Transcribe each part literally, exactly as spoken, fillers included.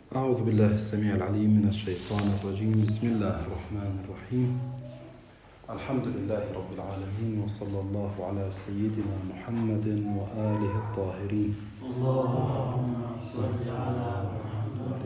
أعوذ بالله السميع العليم من الشيطان الرجيم. بسم الله الرحمن الرحيم. الحمد لله رب العالمين، وصلى الله على سيدنا محمد وآله الطاهرين. اللهم صل على محمد.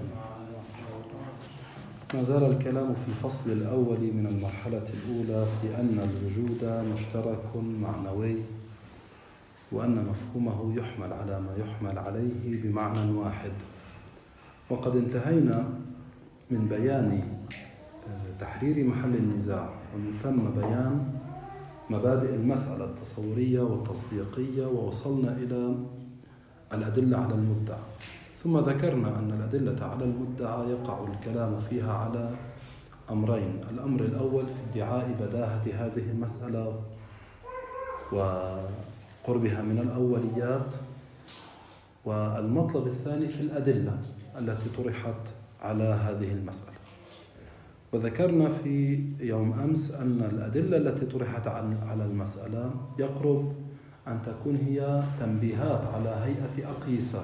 ما زال الكلام في الفصل الأول من المرحلة الأولى في أن الوجود مشترك معنوي، وأن مفهومه يحمل على ما يحمل عليه بمعنى واحد. وقد انتهينا من بيان تحرير محل النزاع، ومن ثم بيان مبادئ المسألة التصورية والتصديقية، ووصلنا إلى الأدلة على المدعى. ثم ذكرنا أن الأدلة على المدعى يقع الكلام فيها على أمرين: الأمر الأول في ادعاء بداهة هذه المسألة وقربها من الأوليات، والمطلب الثاني في الأدلة التي طرحت على هذه المسألة. وذكرنا في يوم أمس أن الأدلة التي طرحت على المسألة يقرب أن تكون هي تنبيهات على هيئة أقيسة،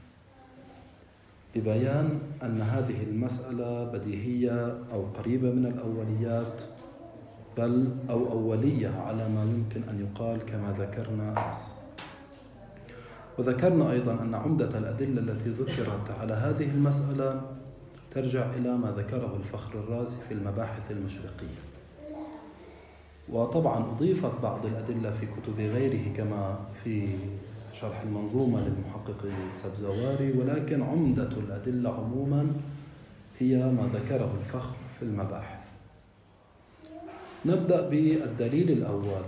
ببيان أن هذه المسألة بديهية أو قريبة من الأوليات، بل أو أولية على ما يمكن أن يقال كما ذكرنا أمس. وذكرنا أيضا أن عمدة الأدلة التي ذكرت على هذه المسألة ترجع إلى ما ذكره الفخر الرازي في المباحث المشرقية. وطبعا أضيفت بعض الأدلة في كتب غيره كما في شرح المنظومة للمحقق سبزواري، ولكن عمدة الأدلة عموما هي ما ذكره الفخر في المباحث. نبدأ بالدليل الأول.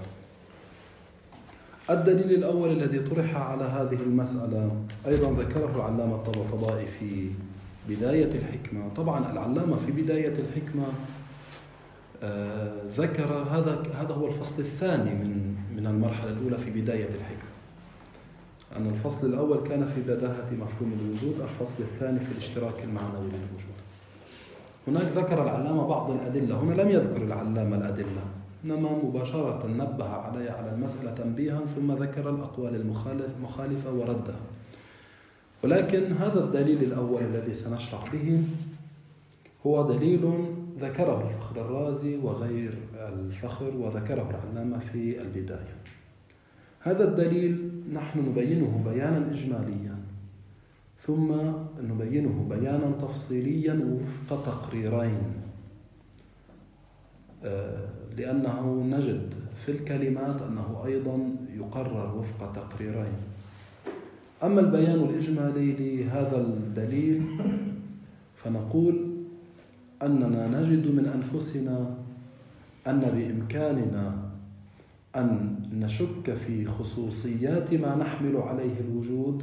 الدليل الأول الذي طرح على هذه المسألة أيضا ذكره العلامة الطباطبائي في بداية الحكمة. طبعا العلامة في بداية الحكمة آه ذكر هذا هذا هو الفصل الثاني من من المرحلة الأولى في بداية الحكمة. أن الفصل الأول كان في بداهة مفهوم الوجود، الفصل الثاني في الاشتراك المعنوي للوجود. هناك ذكر العلامة بعض الأدلة، هنا لم يذكر العلامة الأدلة، إنما مباشرة نبه علي على المسألة تنبيها، ثم ذكر الأقوال المخالفة وردها. ولكن هذا الدليل الأول الذي سنشرح به هو دليل ذكره الفخر الرازي وغير الفخر، وذكره العلامة في البداية. هذا الدليل نحن نبينه بيانا إجماليا، ثم نبينه بيانا تفصيليا وفق تقريرين، لأنه نجد في الكلمات أنه أيضا يقرر وفق تقريرين. أما البيان الإجمالي لهذا الدليل فنقول أننا نجد من أنفسنا أن بإمكاننا أن نشك في خصوصيات ما نحمل عليه الوجود،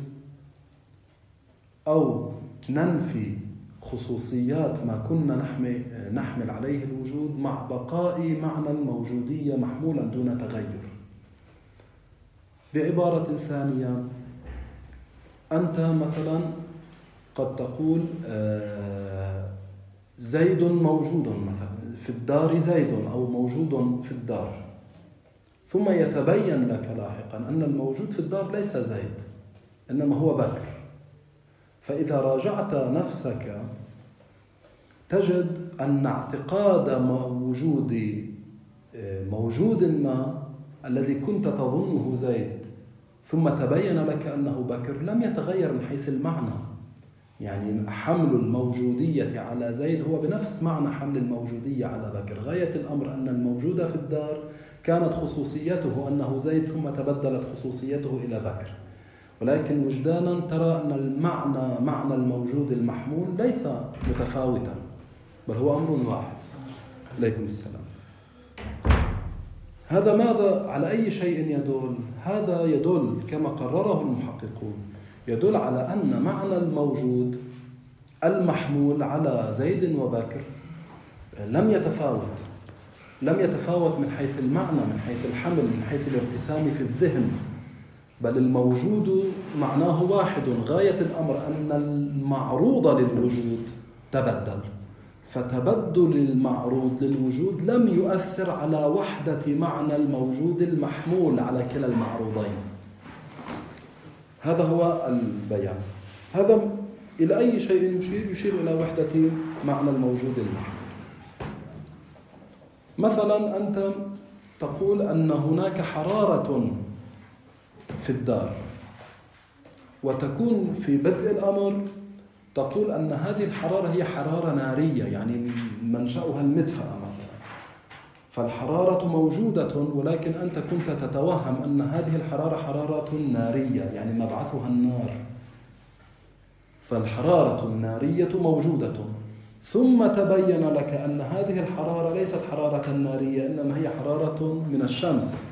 أو ننفي خصوصيات ما كنا نحمل عليه الوجود، مع بقاء معنى الموجودية محمولا دون تغير. بعبارة ثانية، أنت مثلا قد تقول زيد موجود مثلا في الدار، زيد أو موجود في الدار، ثم يتبين لك لاحقا أن الموجود في الدار ليس زيد، إنما هو بكر. فإذا راجعت نفسك تجد أن اعتقاد وجود موجود ما الذي كنت تظنه زيد ثم تبين لك أنه بكر لم يتغير من حيث المعنى. يعني حمل الموجودية على زيد هو بنفس معنى حمل الموجودية على بكر. غاية الأمر أن الموجود في الدار كانت خصوصيته أنه زيد، ثم تبدلت خصوصيته إلى بكر. ولكن وجدانا ترى أن المعنى معنى الموجود المحمول ليس متفاوتا، بل هو أمر واحد. عليكم السلام. هذا ماذا على أي شيء يدل؟ هذا يدل كما قرره المحققون، يدل على أن معنى الموجود المحمول على زيد وبكر لم يتفاوت لم يتفاوت من حيث المعنى، من حيث الحمل، من حيث الارتسام في الذهن، بل الموجود معناه واحد. غاية الأمر أن المعروض للوجود تبدل، فتبدل المعروض للوجود لم يؤثر على وحدة معنى الموجود المحمول على كلا المعروضين. هذا هو البيان. هذا إلى أي شيء يشير؟ يشير إلى وحدة معنى الموجود المحمول. مثلا أنت تقول أن هناك حرارة في الدار، وتكون في بدء الأمر تقول أن هذه الحرارة هي حرارة نارية، يعني منشأها المدفأة مثلا، فالحرارة موجودة، ولكن أنت كنت تتوهم أن هذه الحرارة حرارة نارية، يعني مبعثها النار، فالحرارة النارية موجودة، ثم تبين لك أن هذه الحرارة ليست حرارة نارية، إنما هي حرارة من الشمس،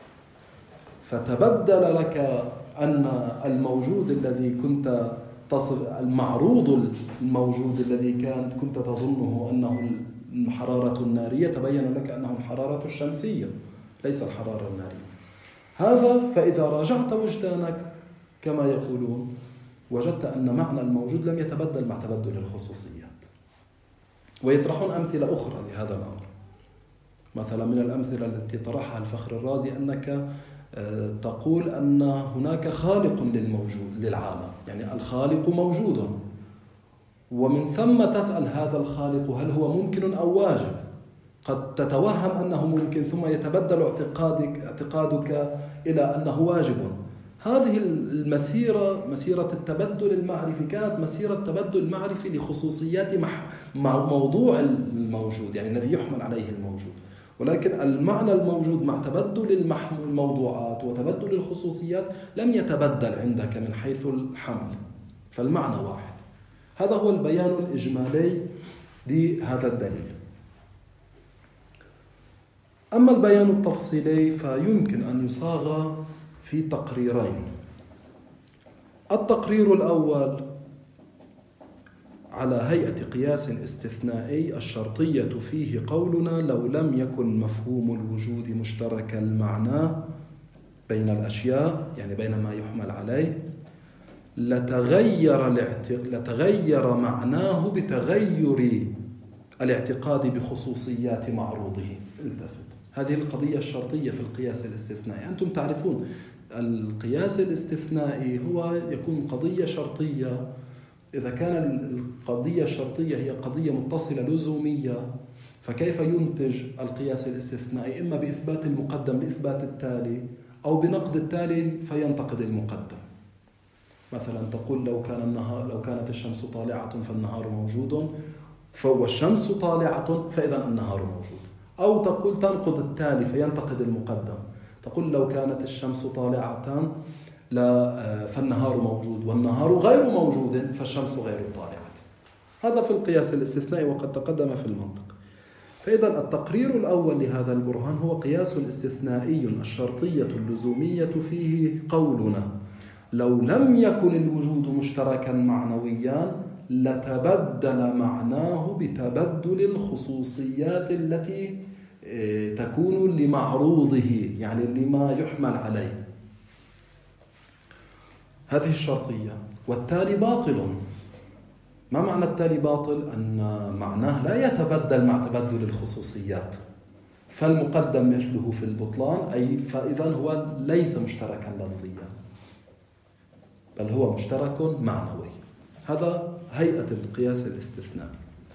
فتبدل لك أن الموجود الذي كنت تصف، المعروض الموجود الذي كان كنت تظنه أنه الحرارة النارية، تبين لك أنه الحرارة الشمسية ليس الحرارة النارية. هذا فإذا راجعت وجدانك كما يقولون وجدت أن معنى الموجود لم يتبدل مع تبدل الخصوصيات. ويطرحون أمثلة أخرى لهذا الأمر. مثلا من الأمثلة التي طرحها الفخر الرازي أنك تقول أن هناك خالق للموجود للعالم، يعني الخالق موجود، ومن ثم تسأل هذا الخالق هل هو ممكن أو واجب؟ قد تتوهم أنه ممكن ثم يتبدل اعتقادك, اعتقادك إلى أنه واجب. هذه المسيرة، مسيرة التبدل المعرفي، كانت مسيرة تبدل معرفي لخصوصيات مع موضوع الموجود، يعني الذي يحمل عليه الموجود، ولكن المعنى الموجود مع تبدل الموضوعات وتبدل الخصوصيات لم يتبدل عندك من حيث الحمل، فالمعنى واحد. هذا هو البيان الإجمالي لهذا الدليل. أما البيان التفصيلي فيمكن أن يصاغ في تقريرين. التقرير الأول على هيئة قياس استثنائي، الشرطية فيه قولنا لو لم يكن مفهوم الوجود مشترك المعنى بين الأشياء، يعني بين ما يحمل عليه، لتغير, لتغير معناه بتغير الاعتقاد بخصوصيات معروضه. التفت، هذه القضية الشرطية في القياس الاستثنائي. أنتم تعرفون القياس الاستثنائي هو يكون قضية شرطية. إذا كان القضية الشرطية هي قضية متصلة لزومية، فكيف ينتج القياس الاستثنائي؟ إما بإثبات المقدم لإثبات التالي، أو بنقد التالي فينتقد المقدم. مثلا تقول لو كان النهار، لو كانت الشمس طالعة فالنهار موجود، فهو الشمس طالعة فإذا النهار موجود. أو تقول تنقض التالي فينتقد المقدم، تقول لو كانت الشمس طالعة لا فالنهار موجود، والنهار غير موجود فالشمس غير طالعة. هذا في القياس الاستثنائي وقد تقدم في المنطق. فإذا التقرير الأول لهذا البرهان هو قياس استثنائي، الشرطية اللزومية فيه قولنا لو لم يكن الوجود مشتركا معنويا لتبدل معناه بتبدل الخصوصيات التي تكون لمعروضه، يعني لما يحمل عليه. هذه الشرطية. والتالي باطل. ما معنى التالي باطل؟ أن معناه لا يتبدل مع تبدل الخصوصيات، فالمقدم مثله في البطلان، أي فإذا هو ليس مشتركا لفظيا بل هو مشترك معنوي. هذا هيئة القياس الاستثنائي.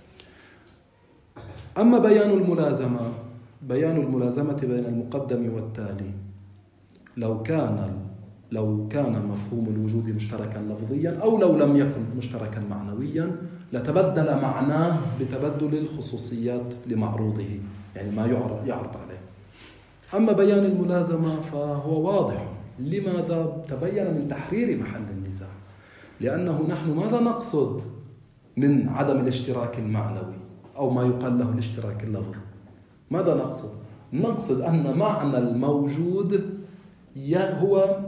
أما بيان الملازمة، بيان الملازمة بين المقدم والتالي، لو كان لو كان مفهوم الوجود مشتركا لفظيا أو لو لم يكن مشتركا معنويا لتبدل معناه بتبدل الخصوصيات لمعروضه، يعني ما يعرض, يعرض عليه. أما بيان الملازمة فهو واضح. لماذا؟ تبين من تحرير محل النزاع. لأنه نحن ماذا نقصد من عدم الاشتراك المعنوي أو ما يقال له الاشتراك اللفظي؟ ماذا نقصد؟ نقصد أن معنى الموجود هو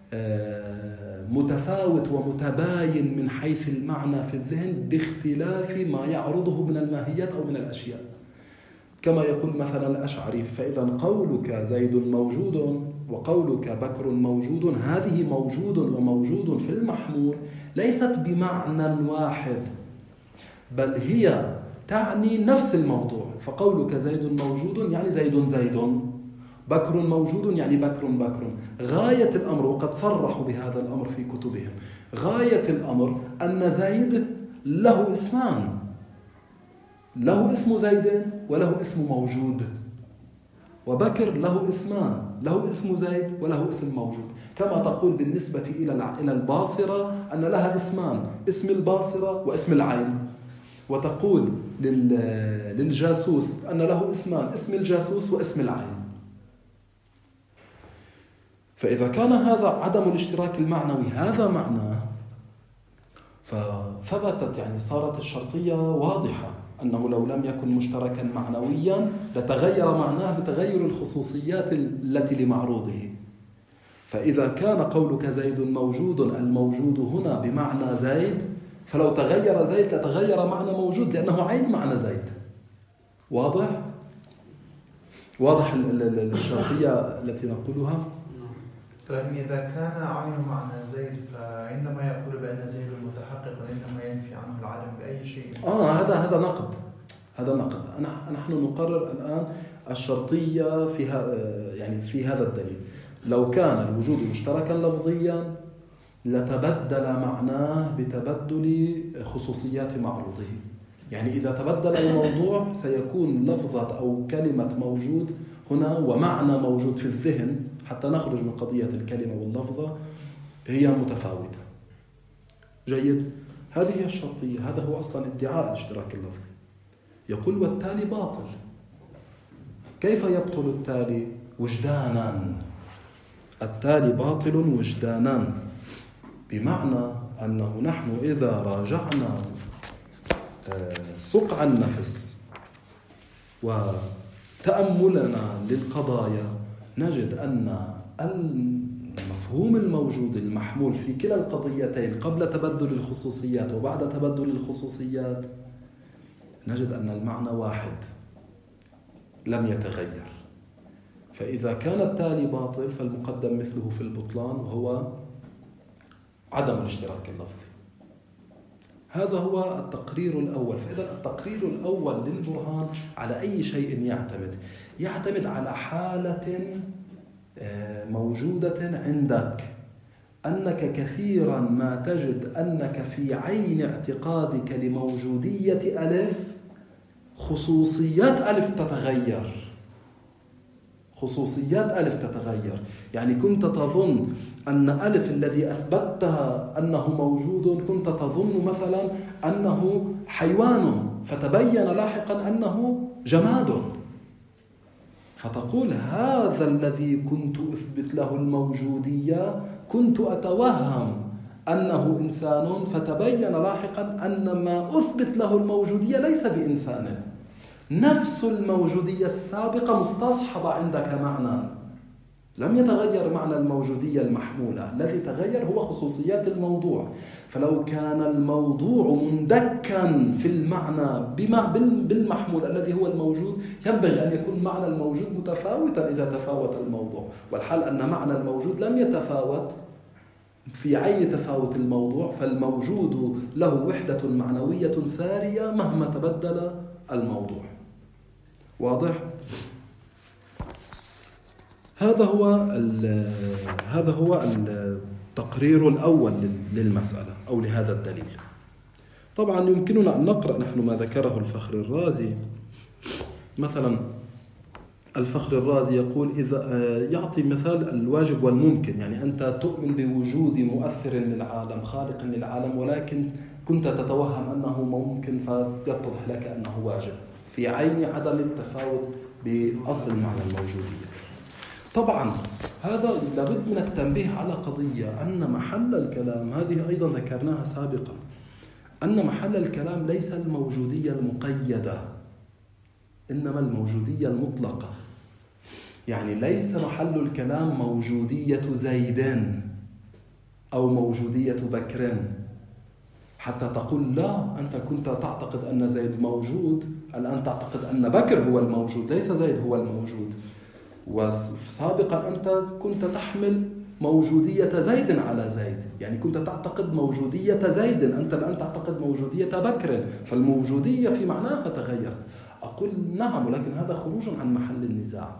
متفاوت ومتباين من حيث المعنى في الذهن باختلاف ما يعرضه من الماهيات أو من الأشياء. كما يقول مثلا الأشعري: فإذا قولك زيد موجود وقولك بكر موجود، هذه موجود وموجود في المحمول ليست بمعنى واحد، بل هي تعني نفس الموضوع. فقولك زيد موجود يعني زيد زيد، بكر موجود يعني بكر بكر. غاية الأمر، وقد صرحوا بهذا الأمر في كتبهم، غاية الأمر أن زيد له اسمان، له اسم زيد وله اسم موجود، وبكر له اسمان، له اسم زيد وله اسم موجود. كما تقول بالنسبة إلى الباصرة أن لها اسمان، اسم الباصرة واسم العين، وتقول للجاسوس أن له اسمان، اسم الجاسوس واسم العين. فإذا كان هذا عدم الاشتراك المعنوي هذا معناه، فثبتت يعني صارت الشرطية واضحة أنه لو لم يكن مشتركا معنويا لتغير معناه بتغير الخصوصيات التي لمعروضه. فإذا كان قولك زيد موجود، الموجود هنا بمعنى زيد، فلو تغير زيد لتغير معنى موجود لأنه عين معنى زيد. واضح؟ واضح الشرطية التي نقولها؟ لكن إذا كان عين معنى زيد فعندما يقول بأن زيد المتحقق إنما ينفي عنه العالم بأي شيء. آه هذا هذا نقد، هذا نقد. نحن نقرر الآن الشرطية فيها يعني في هذا الدليل. لو كان الوجود مشتركا لفظيا لتبدل معناه بتبدل خصوصيات معروضه. يعني إذا تبدل الموضوع سيكون لفظة أو كلمة موجود هنا ومعنى موجود في الذهن، حتى نخرج من قضية الكلمة واللفظة، هي متفاوتة. جيد؟ هذه هي الشرطية، هذا هو أصلا ادعاء الاشتراك اللفظي. يقول والتالي باطل. كيف يبطل التالي؟ وجدانا. التالي باطل وجدانا، بمعنى أنه نحن إذا راجعنا سقع النفس وتأملنا للقضايا نجد أن المفهوم الموجود المحمول في كلا القضيتين قبل تبدل الخصوصيات وبعد تبدل الخصوصيات نجد أن المعنى واحد لم يتغير. فإذا كان التالي باطل فالمقدم مثله في البطلان وهو عدم الاشتراك اللفظي. هذا هو التقرير الأول. فإذا التقرير الأول للبرهان على أي شيء يعتمد؟ يعتمد على حالة موجودة عندك، أنك كثيرا ما تجد أنك في عين اعتقادك لموجودية ألف خصوصيات ألف تتغير، خصوصيات ألف تتغير. يعني كنت تظن أن ألف الذي أثبتها أنه موجود كنت تظن مثلا أنه حيوان، فتبين لاحقا أنه جماد، فتقول هذا الذي كنت أثبت له الموجودية كنت أتوهم أنه إنسان، فتبين لاحقا أن ما أثبت له الموجودية ليس بإنسان. نفس الموجودية السابقة مستصحبة عندك معنى، لم يتغير معنى الموجودية المحمولة، الذي تغير هو خصوصيات الموضوع. فلو كان الموضوع مندكا في المعنى بما بالمحمول الذي هو الموجود ينبغي أن يكون معنى الموجود متفاوتا إذا تفاوت الموضوع، والحال أن معنى الموجود لم يتفاوت في عين تفاوت الموضوع، فالموجود له وحدة معنوية سارية مهما تبدل الموضوع. واضح؟ هذا هو هذا هو التقرير الأول للمسألة أو لهذا الدليل. طبعا يمكننا أن نقرأ نحن ما ذكره الفخر الرازي. مثلا الفخر الرازي يقول إذا يعطي مثال الواجب والممكن، يعني أنت تؤمن بوجود مؤثر للعالم خالق للعالم ولكن كنت تتوهم أنه ممكن فيتضح لك أنه واجب في عين عدم التفاوت بأصل معنى الموجودية. طبعا هذا لابد من التنبيه على قضية أن محل الكلام، هذه أيضا ذكرناها سابقا، أن محل الكلام ليس الموجودية المقيدة إنما الموجودية المطلقة. يعني ليس محل الكلام موجودية زيدان أو موجودية بكرين حتى تقول لا أنت كنت تعتقد أن زيد موجود الآن تعتقد أن بكر هو الموجود ليس زيد هو الموجود، وسابقا أنت كنت تحمل موجودية زيد على زيد، يعني كنت تعتقد موجودية زيد، أنت الآن تعتقد موجودية بكر، فالموجودية في معناها تغير. أقول نعم، ولكن هذا خروج عن محل النزاع.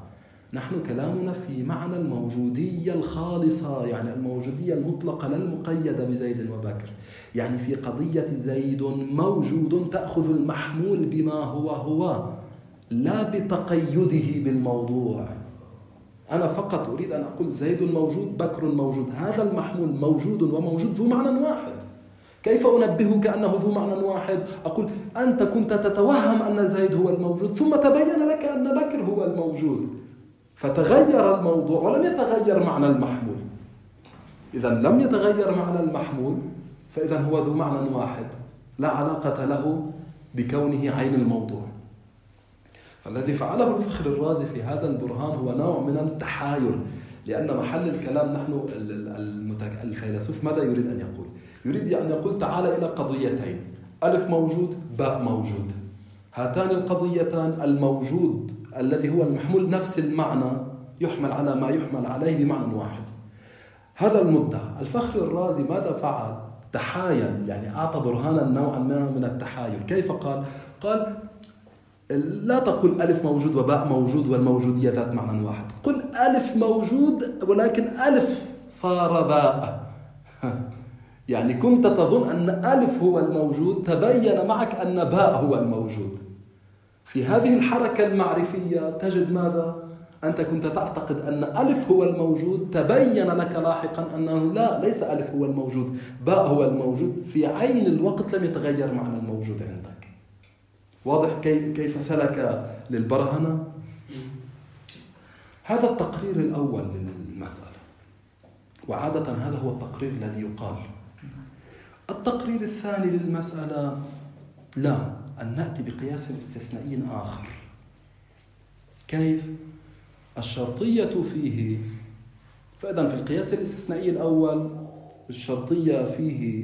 نحن كلامنا في معنى الموجودية الخالصة، يعني الموجودية المطلقة لا المقيدة بزيد وبكر. يعني في قضية زيد موجود تأخذ المحمول بما هو هو لا بتقيده بالموضوع. أنا فقط أريد أن أقول زيد موجود بكر موجود، هذا المحمول موجود وموجود ذو معنى واحد. كيف أنبهك أنه ذو معنى واحد؟ أقول أنت كنت تتوهم أن زيد هو الموجود، ثم تبين لك أن بكر هو الموجود، فتغير الموضوع ولم يتغير معنى المحمول. إذا لم يتغير معنى المحمول، فإذا هو ذو معنى واحد لا علاقة له بكونه عين الموضوع. فالذي فعله الفخر الرازي في هذا البرهان هو نوع من التحايل، لأن محل الكلام نحن الفيلسوف ماذا يريد أن يقول؟ يريد أن يقول تعال إلى قضيتين، ألف موجود باء موجود، هاتان القضيتان الموجود الذي هو المحمول نفس المعنى يحمل على ما يحمل عليه بمعنى واحد. هذا المدعى. الفخر الرازي ماذا فعل؟ تحايل، يعني أعطى برهانا نوعا ما من التحايل. كيف قال؟ قال لا تقل ألف موجود وباء موجود والموجودية ذات معنى واحد، قل ألف موجود ولكن ألف صار باء. يعني كنت تظن أن ألف هو الموجود، تبين معك أن باء هو الموجود. في هذه الحركة المعرفية تجد ماذا؟ أنت كنت تعتقد أن ألف هو الموجود، تبين لك لاحقا أنه لا، ليس ألف هو الموجود، باء هو الموجود. في عين الوقت لم يتغير معنى الموجود عندك. واضح كيف سلك للبرهنة؟ هذا التقرير الأول للمسألة، وعادة هذا هو التقرير الذي يقال. التقرير الثاني للمسألة لا، أن نأتي بقياس استثنائي آخر. كيف؟ الشرطية فيه، فإذا في القياس الاستثنائي الأول الشرطية فيه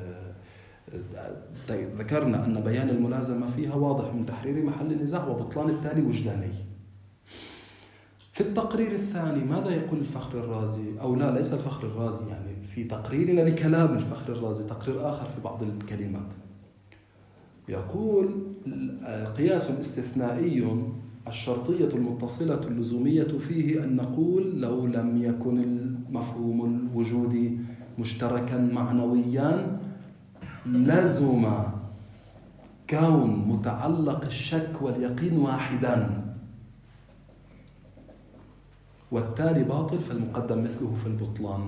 ذكرنا أن بيان الملازمة فيها واضح من تحرير محل النزاع وبطلان التالي وجداني. في التقرير الثاني ماذا يقول الفخر الرازي؟ أو لا، ليس الفخر الرازي، يعني في تقريرنا لكلام الفخر الرازي تقرير آخر في بعض الكلمات. يقول قياس استثنائي الشرطية المتصلة اللزومية فيه أن نقول لو لم يكن المفهوم الوجودي مشتركا معنويا لزم كون متعلق الشك واليقين واحدا، والتالي باطل فالمقدم مثله في البطلان.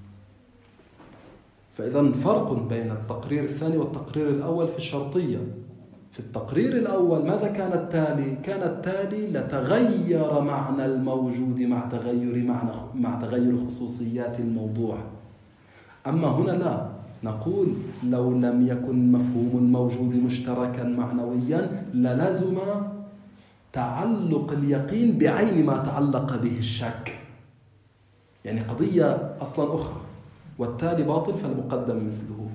فإذا فرق بين التقرير الثاني والتقرير الأول في الشرطية. في التقرير الأول ماذا كان التالي؟ كان التالي لتغير معنى الموجود مع تغير معنى مع تغير خصوصيات الموضوع. أما هنا لا، نقول لو لم يكن مفهوم الموجود مشتركا معنويا للزم تعلق اليقين بعين ما تعلق به الشك، يعني قضية أصلا أخرى، والتالي باطل فالمقدم مثله.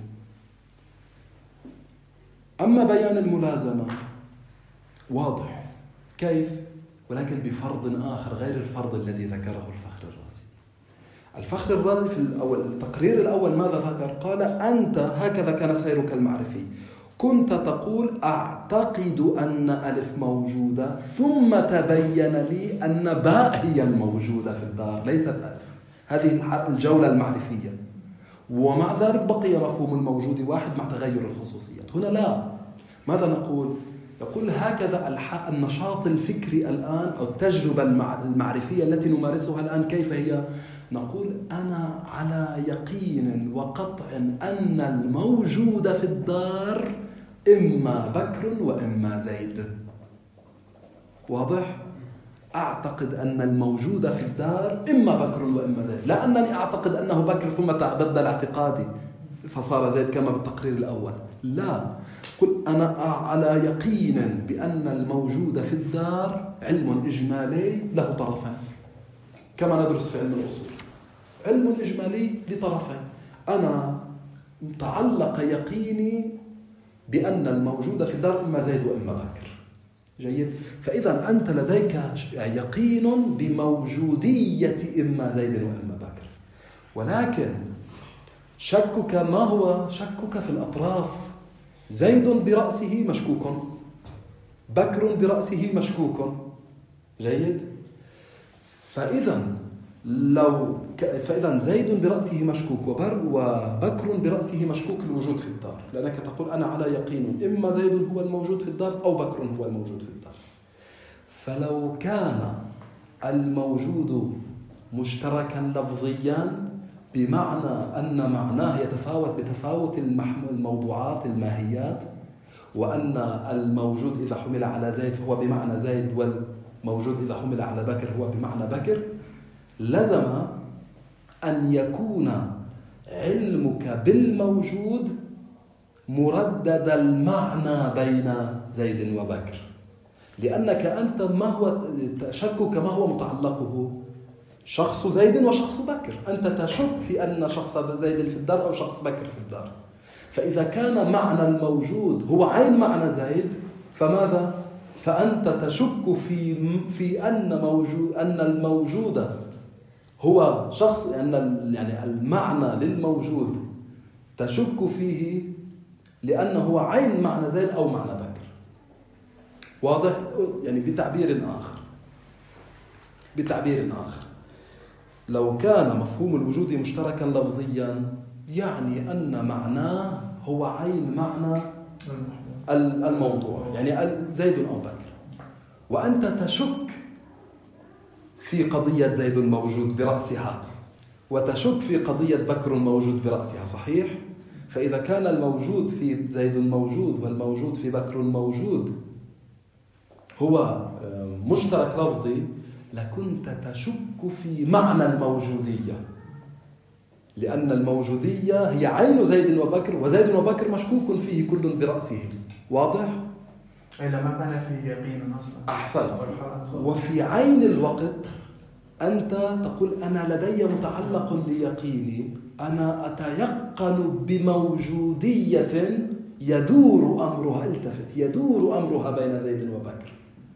أما بيان الملازمة واضح كيف، ولكن بفرض آخر غير الفرض الذي ذكره الفخر الرازي. الفخر الرازي في الأول التقرير الأول ماذا ذكر؟ قال أنت هكذا كان سيرك المعرفي، كنت تقول أعتقد أن ألف موجودة ثم تبين لي أن باء هي الموجودة في الدار ليست ألف. هذه الجولة المعرفية، ومع ذلك بقي مفهوم الموجود واحد مع تغير الخصوصيات. هنا لا، ماذا نقول؟ يقول هكذا النشاط الفكري الآن أو التجربة المعرفية التي نمارسها الآن كيف هي؟ نقول أنا على يقين وقطع أن الموجود في الدار إما بكر وإما زيد. واضح؟ أعتقد أن الموجود في الدار إما بكر وإما زيد، لا أنني أعتقد أنه بكر ثم تبدل اعتقادي فصار زيد كما بالتقرير الأول. لا، قل أنا على يقين بأن الموجود في الدار علم إجمالي له طرفين، كما ندرس في علم الأصول، علم إجمالي لطرفين. أنا تعلق يقيني بأن الموجود في الدار إما زيد وإما بكر. جيد؟ فإذا أنت لديك يقين بموجودية إما زيد وإما بكر، ولكن شكك ما هو؟ شكك في الأطراف. زيد برأسه مشكوك، بكر برأسه مشكوك. جيد؟ فإذا لو ك... فإذا زيد برأسه مشكوك وبر وبكر برأسه مشكوك الوجود في الدار، لأنك تقول أنا على يقين إما زيد هو الموجود في الدار أو بكر هو الموجود في الدار. فلو كان الموجود مشتركا لفظيا بمعنى أن معناه يتفاوت بتفاوت الموضوعات الماهيات، وأن الموجود إذا حمل على زيد هو بمعنى زيد والموجود إذا حمل على بكر هو بمعنى بكر، لزم أن يكون علمك بالموجود مردد المعنى بين زيد وبكر، لأنك أنت ما هو تشكك ما هو متعلقه؟ شخص زيد وشخص بكر، أنت تشك في أن شخص زيد في الدار أو شخص بكر في الدار. فإذا كان معنى الموجود هو عين معنى زيد فماذا؟ فأنت تشك في في أن موجود أن الموجود هو شخص، أن يعني المعنى للموجود تشك فيه لأنه هو عين معنى زيد أو معنى بكر. واضح؟ يعني بتعبير آخر بتعبير آخر لو كان مفهوم الوجود مشتركا لفظيا يعني أن معناه هو عين معنى الموضوع، يعني زيد أو بكر، وأنت تشك في قضية زيد موجود برأسها وتشك في قضية بكر موجود برأسها، صحيح؟ فإذا كان الموجود في زيد موجود والموجود في بكر موجود هو مشترك لفظي لكنت تشك في معنى الموجودية، لأن الموجودية هي عين زيد وبكر، وزيد وبكر مشكوك فيه كل برأسه. واضح؟ إذا ما كان في يقين أصلا. أحسن. وفي عين الوقت أنت تقول أنا لدي متعلق ليقيني، أنا أتيقن بموجودية يدور أمرها، التفت، يدور أمرها بين زيد وبكر،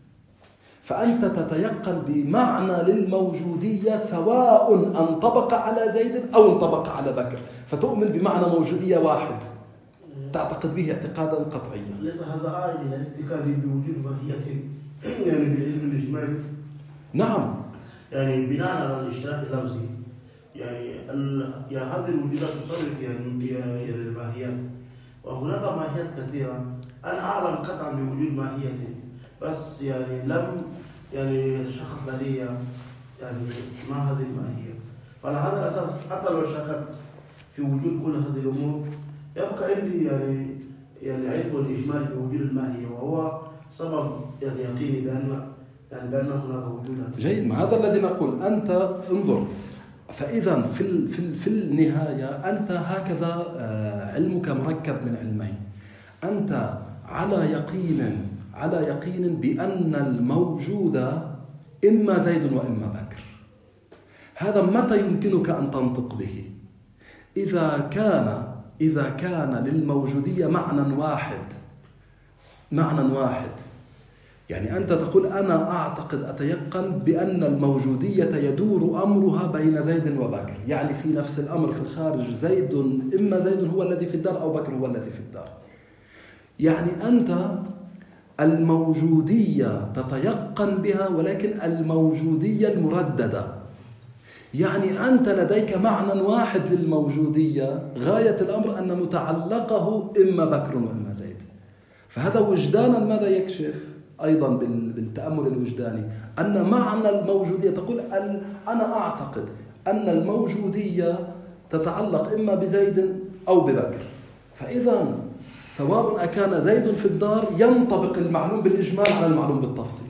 فأنت تتيقن بمعنى للموجودية سواء انطبق على زيد أو انطبق على بكر، فتؤمن بمعنى موجودية واحد تعتقد به اعتقادا قطعيا. ليس هذا عائد إلى اعتقادي بوجود ماهية يعني بالعلم الإجمالي؟ نعم، يعني بناء على الاشتراك اللفظي، يعني يا هذه الوجودات تصرف يعني يعني الماهيات، وهناك ماهيات كثيرة أنا أعلم قطعا بوجود ماهية، بس يعني لم يعني يتشخص لدي يعني ما هذه الماهية. فعلى هذا الأساس حتى لو شككت في وجود كل هذه الأمور يبقى عندي يعني يعني علم الإجمال بوجود الماهية، وهو سبب يعني يقيني بأن يعني بأن هناك وجودا. جيد، ما هذا الذي نقول. أنت انظر، فإذا في في في النهاية أنت هكذا علمك مركب من علمين، أنت على يقين على يقين بأن الموجود إما زيد وإما بكر. هذا متى يمكنك أن تنطق به؟ إذا كان إذا كان للموجودية معنى واحد معنى واحد يعني أنت تقول أنا أعتقد أتيقن بأن الموجودية يدور أمرها بين زيد وبكر، يعني في نفس الأمر في الخارج زيد إما زيد هو الذي في الدار أو بكر هو الذي في الدار، يعني أنت الموجودية تتيقن بها، ولكن الموجودية المرددة، يعني أنت لديك معنى واحد للموجودية، غاية الأمر أن متعلقه إما بكر وإما زيد. فهذا وجدانا ماذا يكشف؟ أيضا بالتأمل الوجداني أن معنى الموجودية تقول أنا أعتقد أن الموجودية تتعلق إما بزيد أو ببكر، فإذا سواء أكان زيد في الدار ينطبق المعلوم بالإجمال على المعلوم بالتفصيل.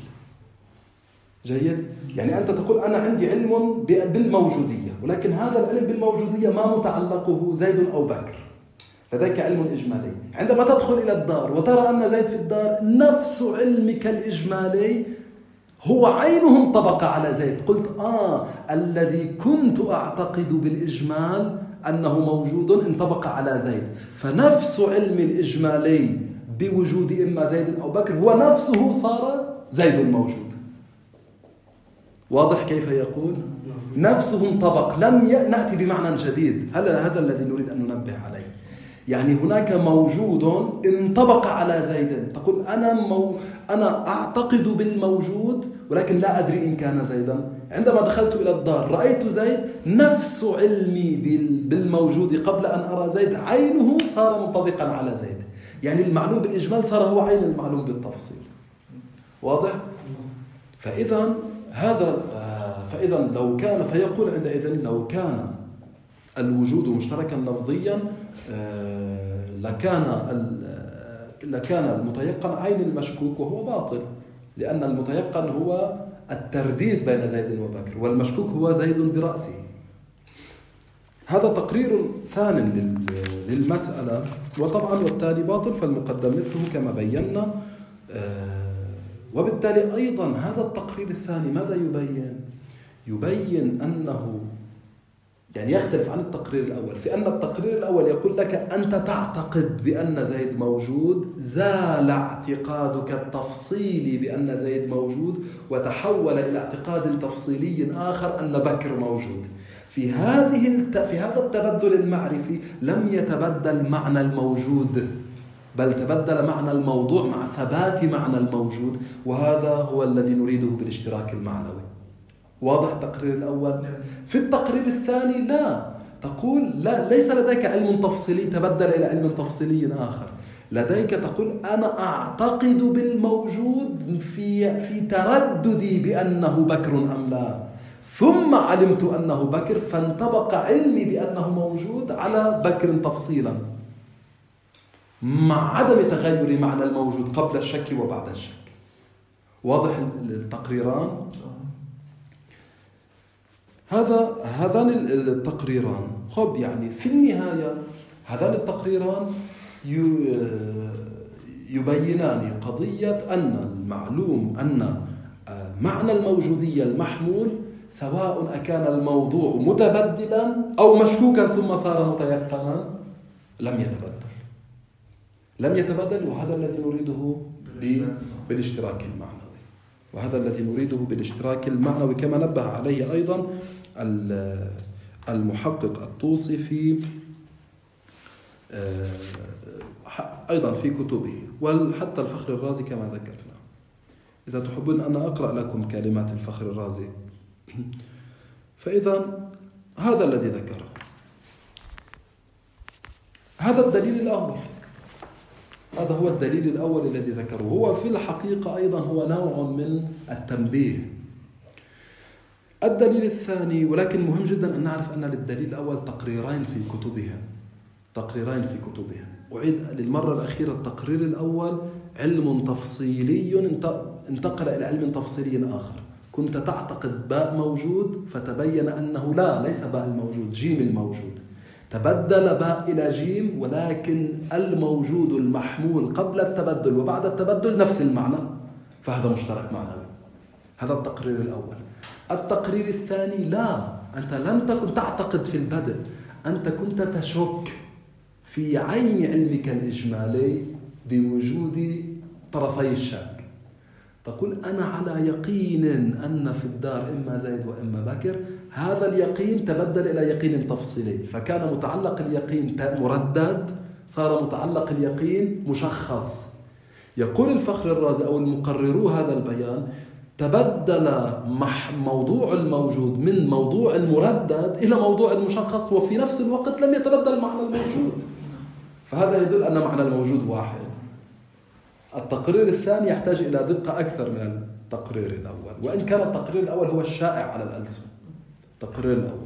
جيد؟ يعني أنت تقول أنا عندي علم بالموجودية، ولكن هذا العلم بالموجودية ما متعلقه زيد أو بكر، لديك علم إجمالي. عندما تدخل إلى الدار وترى أن زيد في الدار، نفس علمك الإجمالي هو عينه انطبق على زيد، قلت آه الذي كنت أعتقد بالإجمال أنه موجود انطبق على زيد، فنفس علم الإجمالي بوجود إما زيد أو بكر هو نفسه صار زيد موجود. واضح كيف يقول؟ نفسه انطبق، لم نأتي بمعنى جديد. هذا هذا الذي نريد أن ننبه عليه. يعني هناك موجود انطبق على زيد. تقول أنا, مو أنا أعتقد بالموجود ولكن لا أدري إن كان زيدا. عندما دخلت إلى الدار رأيت زيد، نفس علمي بالموجود قبل أن أرى زيد عينه صار منطبقا على زيد. يعني المعلوم بالإجمال صار هو عين المعلوم بالتفصيل. واضح؟ فإذا هذا فإذا لو كان فيقول عندئذ لو كان الوجود مشتركا لفظيا لكان لكان المتيقن عين المشكوك وهو باطل، لأن المتيقن هو الترديد بين زيد وبكر والمشكوك هو زيد برأسه. هذا تقرير ثان للمسألة، وطبعا والتالي باطل فالمقدم مثله كما بينا. وبالتالي أيضا هذا التقرير الثاني ماذا يبين؟ يبين أنه يعني يختلف عن التقرير الأول، في أن التقرير الأول يقول لك أنت تعتقد بأن زيد موجود، زال اعتقادك التفصيلي بأن زيد موجود وتحول إلى اعتقاد تفصيلي آخر أن بكر موجود. في هذه في هذا التبدل المعرفي لم يتبدل معنى الموجود، بل تبدل معنى الموضوع مع ثبات معنى الموجود، وهذا هو الذي نريده بالاشتراك المعنوي. واضح التقرير الأول؟ في التقرير الثاني لا، تقول لا، ليس لديك علم تفصيلي تبدل إلى علم تفصيلي آخر، لديك تقول أنا أعتقد بالموجود في في ترددي بأنه بكر أم لا، ثم علمت أنه بكر فانطبق علمي بأنه موجود على بكر تفصيلا مع عدم تغير معنى الموجود قبل الشك وبعد الشك. واضح التقريران؟ هذا هذان التقريران. خب يعني في النهاية هذان التقريران يبينان قضية أن المعلوم أن معنى الموجودية المحمول سواء أكان الموضوع متبدلا أو مشكوكا ثم صار متيقنا لم يتبدل لم يتبدل وهذا الذي نريده بالاشتراك المعنوي، وهذا الذي نريده بالاشتراك المعنوي كما نبه عليه أيضا المحقق الطوسي في أيضا في كتبه، وحتى الفخر الرازي كما ذكرنا. إذا تحبون أن أقرأ لكم كلمات الفخر الرازي. فإذا هذا الذي ذكره، هذا الدليل الأول، هذا هو الدليل الأول الذي ذكره. هو في الحقيقة أيضا هو نوع من التنبيه. الدليل الثاني، ولكن مهم جدا أن نعرف أن للدليل الأول تقريرين في كتبهم تقريرين في كتبهم أعيد للمرة الأخيرة. التقرير الأول علم تفصيلي انتقل إلى علم تفصيلي آخر. كنت تعتقد باء موجود فتبين أنه لا، ليس باء الموجود، جيم الموجود. تبدل باء إلى جيم، ولكن الموجود المحمول قبل التبدل وبعد التبدل نفس المعنى، فهذا مشترك معنوي. هذا التقرير الأول. التقرير الثاني لا، أنت لم تكن تعتقد في البدء، أنت كنت تشك في عين علمك الإجمالي بوجود طرفي الشك. تقول أنا على يقين أن في الدار إما زيد وإما بكر. هذا اليقين تبدل إلى يقين تفصيلي، فكان متعلق اليقين مردد صار متعلق اليقين مشخص. يقول الفخر الرازي أو المقررو هذا البيان تبدل موضوع الموجود من موضوع المردد إلى موضوع المشخص، وفي نفس الوقت لم يتبدل معنى الموجود، فهذا يدل أن معنى الموجود واحد. التقرير الثاني يحتاج إلى دقة أكثر من التقرير الأول، وإن كان التقرير الأول هو الشائع على الألسن. التقرير الأول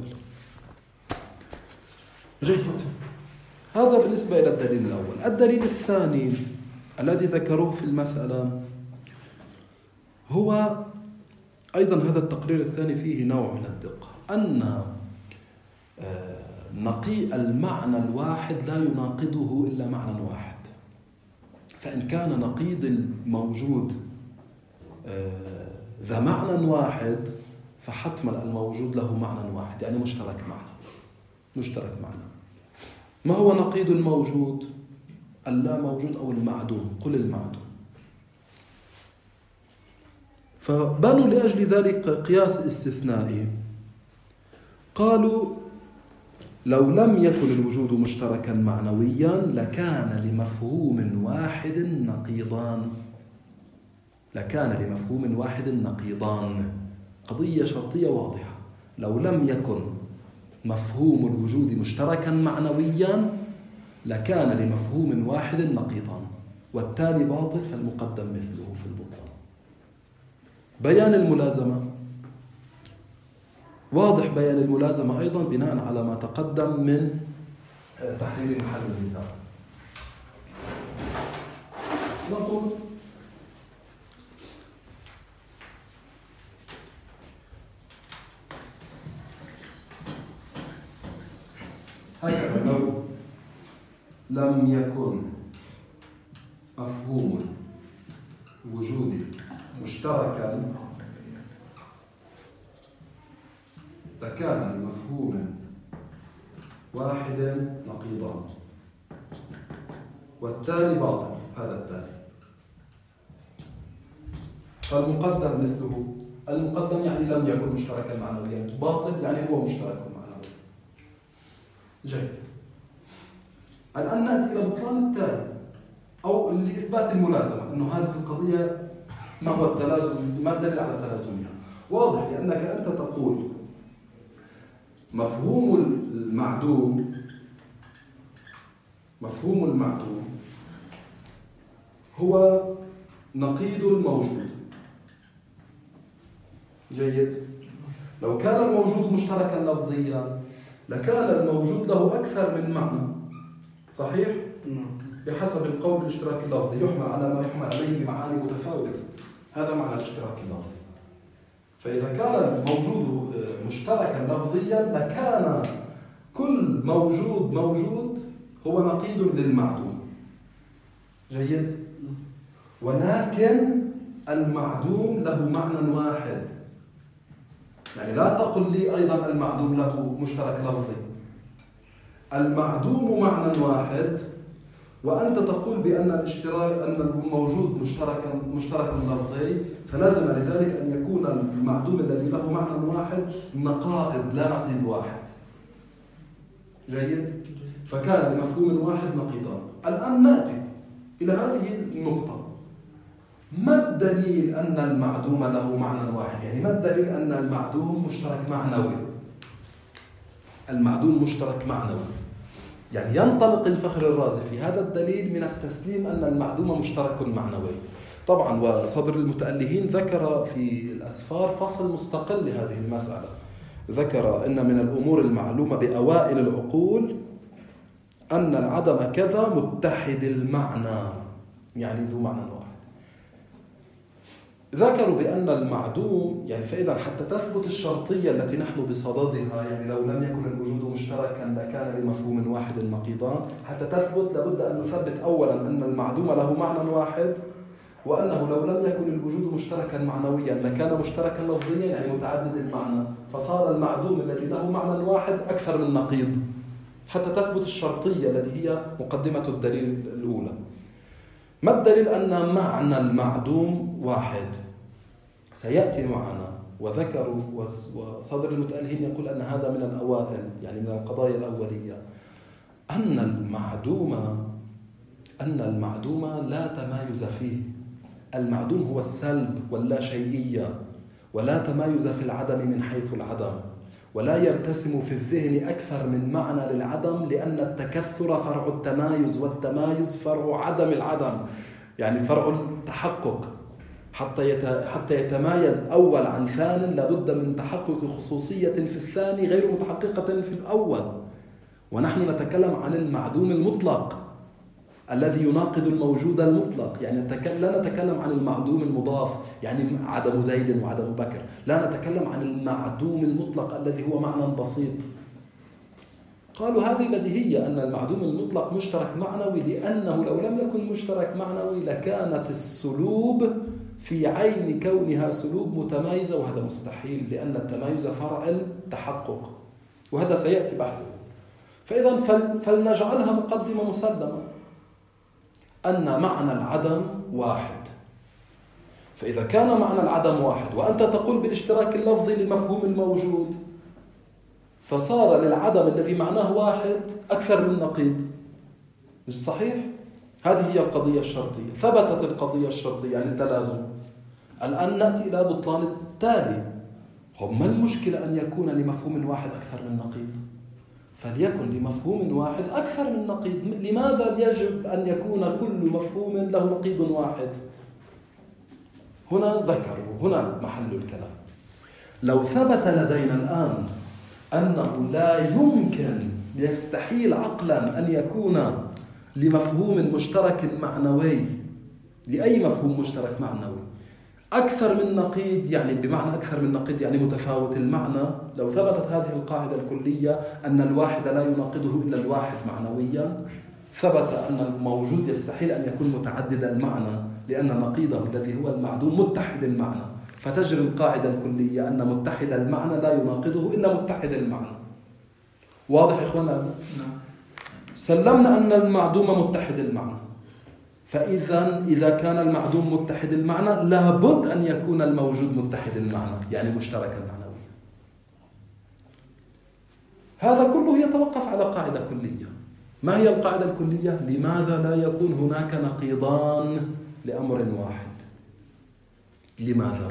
جيد. هذا بالنسبة إلى الدليل الأول. الدليل الثاني الذي ذكروه في المسألة هو أيضا هذا التقرير الثاني فيه نوع من الدقة، أن نقي المعنى الواحد لا يناقضه إلا معنى واحد. فإن كان نقيض الموجود ذا معنى واحد فحتما الموجود له معنى واحد، يعني مشترك معنى مشترك معنى. ما هو نقيض الموجود؟ اللا موجود أو المعدوم. قل المعدوم. فبنوا لأجل ذلك قياس استثنائي. قالوا لو لم يكن الوجود مشتركا معنويا لكان لمفهوم واحد نقيضان لكان لمفهوم واحد نقيضان قضية شرطية واضحة. لو لم يكن مفهوم الوجود مشتركا معنويا لكان لمفهوم واحد نقيضان، والتالي باطل فالمقدم مثله في البطلان. بيان الملازمة واضح. بيان الملازمة أيضا بناء على ما تقدم من تحرير محل النزاع. نقول هكذا: لو لم يكن مفهوم الوجود مشتركا لكان لمفهوم واحد نقيضان، والتالي باطل. هذا التالي فالمقدم مثله. المقدم يعني لم يكن مشتركا معنويا، باطل يعني هو مشترك معنوي. جيد. الآن نأتي إلى بطلان التالي أو لإثبات الملازمة، أنه هذه القضية ما هو التلازم، ما الدليل على تلازمها. واضح، لأنك أنت تقول مفهوم المعدوم مفهوم المعدوم هو نقيض الموجود. جيد. لو كان الموجود مشتركا لفظيا لكان الموجود له أكثر من معنى. صحيح؟ بحسب القول الاشتراك اللفظي يحمل على ما يحمل عليه بمعاني متفاوتة. هذا معنى الاشتراك اللفظي. فإذا كان الموجود مشتركا لفظيا لكان كل موجود موجود هو نقيض للمعدوم. جيد. ولكن المعدوم له معنى واحد. يعني لا تقل لي أيضا المعدوم له مشترك لفظي. المعدوم معنى واحد وأنت تقول بأن الاشتراك أن الموجود مشتركا مشترك لفظي، فلازم لذلك أن يكون المعدوم الذي له معنى واحد نقائض لا نقيض واحد. جيد. فكان لمفهوم واحد نقيضان. الآن نأتي إلى هذه النقطة. ما الدليل أن المعدوم له معنى واحد؟ يعني ما الدليل أن المعدوم مشترك معنوي؟ المعدوم مشترك معنوي، يعني ينطلق الفخر الرازي في هذا الدليل من التسليم أن المعدوم مشترك معنوي. طبعا وصدر المتألهين ذكر في الأسفار فصل مستقل لهذه المسألة. ذكر أن من الأمور المعلومة بأوائل العقول أن العدم كذا متحد المعنى، يعني ذو معنى واحد. ذكروا بأن المعدوم يعني فإذا حتى تثبت الشرطية التي نحن بصددها، يعني لو لم يكن الوجود مشتركا لكان لمفهوم واحد نقيضان، حتى تثبت لابد أن نثبت أولا أن المعدوم له معنى واحد، وأنه لو لم يكن الوجود مشتركا معنويا لكان مشتركا لفظيا يعني متعدد المعنى، فصار المعدوم الذي له معنى واحد أكثر من نقيض، حتى تثبت الشرطية التي هي مقدمة الدليل الأولى. ما الدليل أن معنى المعدوم واحد؟ سيأتي معنا. وذكروا وصدر المتألهين يقول أن هذا من الأوائل، يعني من القضايا الأولية، أن المعدوم أن المعدوم لا تمايز فيه. المعدوم هو السلب واللا شيئية، ولا تمايز في العدم من حيث العدم، ولا يرتسم في الذهن أكثر من معنى للعدم، لأن التكثر فرع التمايز والتمايز فرع عدم العدم، يعني فرع التحقق. حتى حتى يتمايز أول عن ثان لابد من تحقق خصوصية في الثاني غير متحققة في الأول. ونحن نتكلم عن المعدوم المطلق الذي يناقض الموجود المطلق، يعني لا نتكلم عن المعدوم المضاف يعني عدم زيد وعدم بكر، لا نتكلم عن المعدوم المطلق الذي هو معنى بسيط. قالوا هذه بديهية أن المعدوم المطلق مشترك معنوي، لأنه لو لم يكن مشترك معنوي لكانت السلوب في عين كونها سلوب متمايزة، وهذا مستحيل لأن التمايز فرع التحقق، وهذا سيأتي بحثه. فإذا فلنجعلها مقدمة مسلمة أن معنى العدم واحد. فإذا كان معنى العدم واحد وأنت تقول بالاشتراك اللفظي لمفهوم الموجود، فصار للعدم الذي معناه واحد أكثر من نقيض. مش صحيح؟ هذه هي القضية الشرطية. ثبتت القضية الشرطية يعني التلازم. الآن نأتي إلى بطلان التالي. ما المشكلة أن يكون لمفهوم واحد أكثر من نقيض؟ فليكن لمفهوم واحد أكثر من نقيض. لماذا يجب أن يكون كل مفهوم له نقيض واحد؟ هنا ذكروا، هنا محل الكلام. لو ثبت لدينا الآن أنه لا يمكن، يستحيل عقلا أن يكون لمفهوم مشترك معنوي، لأي مفهوم مشترك معنوي أكثر من نقيض، يعني بمعنى أكثر من نقيض يعني متفاوت المعنى. لو ثبتت هذه القاعدة الكلية أن الواحد لا يناقضه إلا الواحد معنويا، ثبت أن الموجود يستحيل أن يكون متعدد المعنى، لأن نقيضه الذي هو المعدوم متحد المعنى. فتجري القاعدة الكلية أن متحد المعنى لا يناقضه إلا متحد المعنى. واضح إخوان الأعزاء؟ سلمنا أن المعدوم متحد المعنى، فإذا إذا كان المعدوم متحد المعنى لابد أن يكون الموجود متحد المعنى، يعني مشتركا معنويا. هذا كله يتوقف على قاعدة كلية. ما هي القاعدة الكلية؟ لماذا لا يكون هناك نقيضان لأمر واحد؟ لماذا؟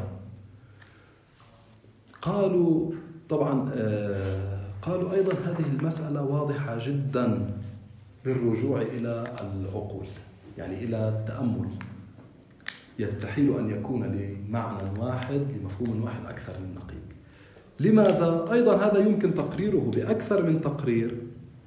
قالوا طبعا آه قالوا أيضا هذه المسألة واضحة جدا بالرجوع إلى العقول، يعني إلى التأمل. يستحيل أن يكون لمعنى واحد لمفهوم واحد أكثر من نقيض. لماذا؟ أيضا هذا يمكن تقريره بأكثر من تقرير،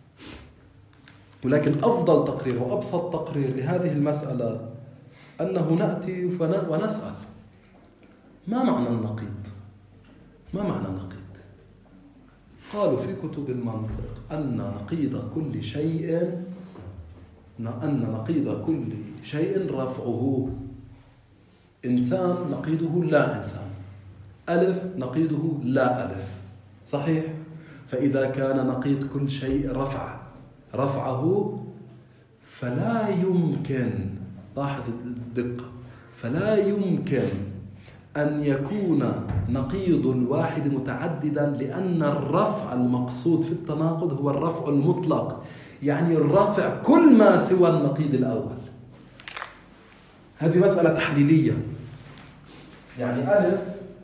ولكن أفضل تقرير وأبسط تقرير لهذه المسألة أنه نأتي ونسأل ما معنى النقيض؟ ما معنى النقيض؟ قالوا في كتب المنطق أن نقيض كل شيء أن نقيض كل شيء رفعه. إنسان نقيضه لا إنسان، ألف نقيضه لا ألف. صحيح؟ فإذا كان نقيض كل شيء رفع رفعه فلا يمكن، لاحظ الدقة، فلا يمكن أن يكون نقيض الواحد متعددا، لأن الرفع المقصود في التناقض هو الرفع المطلق، يعني الرفع كل ما سوى النقيض الأول. هذه مسألة تحليلية. يعني ألف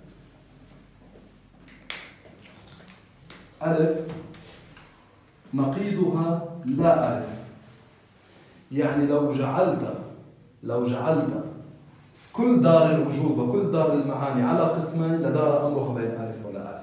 ألف نقيضها لا ألف. يعني لو جعلت لو جعلت كل دار الوجود وكل دار المعاني على قسمين لدار أمرها بين ألف ولا ألف.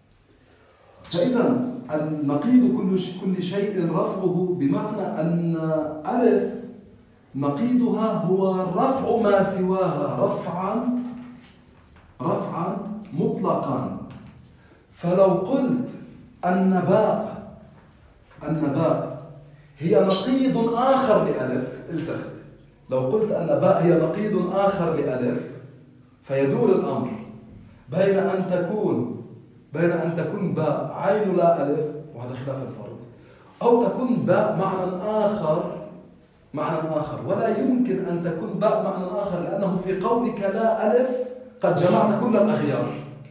فإذا النقيض كل كل شيء رفعه، بمعنى أن ألف نقيضها هو رفع ما سواها رفعا رفعا مطلقا. فلو قلت أن باء أن باء هي نقيض آخر لألف، التفت، لو قلت أن باء هي نقيض آخر لألف فيدور الأمر بين أن تكون بين أن تكون باء عين لا ألف، وهذا خلاف الفرض، أو تكون باء معنى آخر معنى آخر ولا يمكن أن تكون باء معنى آخر، لأنه في قولك لا ألف قد جمعت كل الأغيار.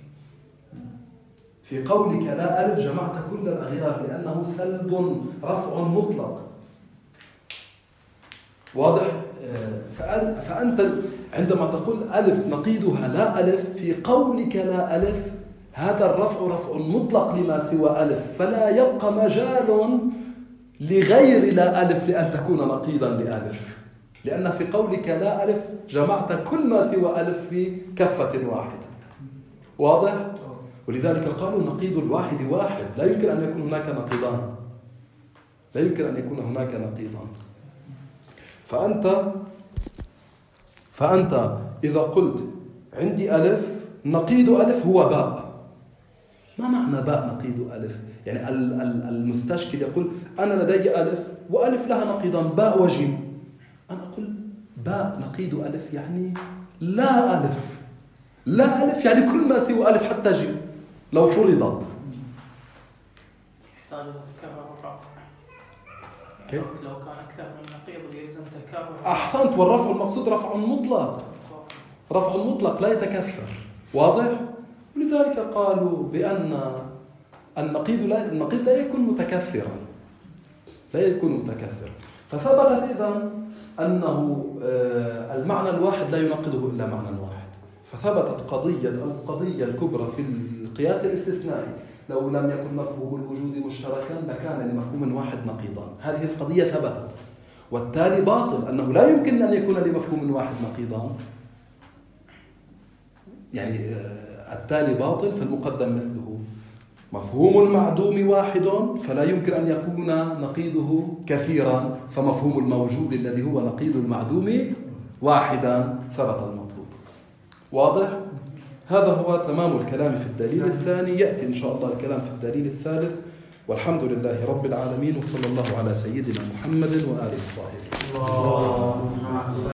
في قولك لا ألف جمعت كل الأغيار، لأنه سلب رفع مطلق. واضح؟ فأنت عندما تقول ألف نقيضها لا ألف، في قولك لا ألف هذا الرفع رفع مطلق لما سوى ألف، فلا يبقى مجال لغير لا ألف لأن تكون نقيضا لألف، لأن في قولك لا ألف جمعت كل ما سوى ألف في كفة واحدة. واضح؟ ولذلك قالوا نقيض الواحد واحد، لا يمكن أن يكون هناك نقيضان، لا يمكن أن يكون هناك نقيضان. فأنت فأنت إذا قلت عندي ألف نقيض ألف هو باء، ما معنى باء نقيض ألف؟ يعني المستشكل يقول أنا لدي ألف وألف لها نقيضان باء وجيم، أنا أقول باء نقيض ألف يعني لا ألف، لا ألف يعني كل ما سوى ألف حتى جيم لو فرضت. كيف؟ لو كان أكثر من نقيض يلزم تكرر. أحسنت، والرفع المقصود رفع مطلق، رفع مطلق لا يتكثر. واضح؟ ولذلك قالوا بأن النقيض لا النقيض لا يكون متكثرا لا يكون متكثرا فثبتت إذن أنه المعنى الواحد لا ينقضه إلا معنى واحد. فثبتت قضية أو القضية الكبرى في القياس الاستثنائي لو لم يكن مفهوم الوجود مشتركا لكان لمفهوم واحد نقيضا. هذه القضية ثبتت، والتالي باطل أنه لا يمكن أن يكون لمفهوم واحد نقيضان. يعني التالي باطل فالمقدم مثله. مفهوم المعدوم واحد فلا يمكن أن يكون نقيضه كثيرا، فمفهوم الموجود الذي هو نقيض المعدوم واحدا ثبت المطلوب. واضح؟ هذا هو تمام الكلام في الدليل الثاني. يأتي إن شاء الله الكلام في الدليل الثالث. والحمد لله رب العالمين، وصلى الله على سيدنا محمد وآله الطاهرين.